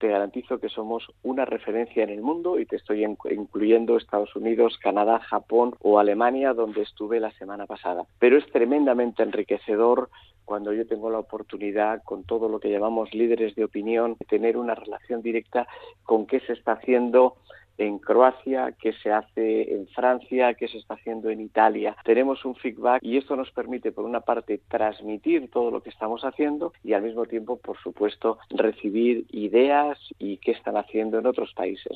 te garantizo que somos una referencia en el mundo y te estoy incluyendo Estados Unidos, Canadá, Japón o Alemania, donde estuve la semana pasada. Pero es tremendamente enriquecedor cuando yo tengo la oportunidad, con todo lo que llamamos líderes de opinión, de tener una relación directa con qué se está haciendo en Croacia, qué se hace en Francia, qué se está haciendo en Italia. Tenemos un feedback y esto nos permite, por una parte, transmitir todo lo que estamos haciendo y al mismo tiempo, por supuesto, recibir ideas y qué están haciendo en otros países.